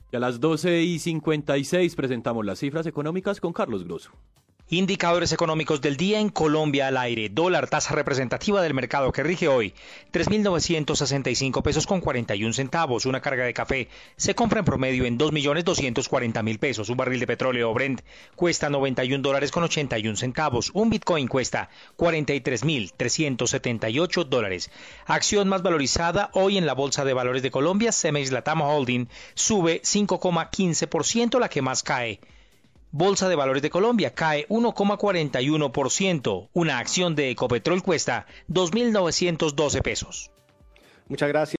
Y a las 12:56 presentamos las cifras económicas con Carlos Grosso. Indicadores económicos del día en Colombia al aire. Dólar, tasa representativa del mercado que rige hoy, 3.965 pesos con 41 centavos. Una carga de café se compra en promedio en 2.240.000 pesos. Un barril de petróleo Brent cuesta $91 con 81 centavos. Un Bitcoin cuesta $43.378. Acción más valorizada hoy en la Bolsa de Valores de Colombia, Cemex Latam Holding sube 5,15%, la que más cae. Bolsa de Valores de Colombia cae 1,41%. Una acción de Ecopetrol cuesta 2.912 pesos. Muchas gracias.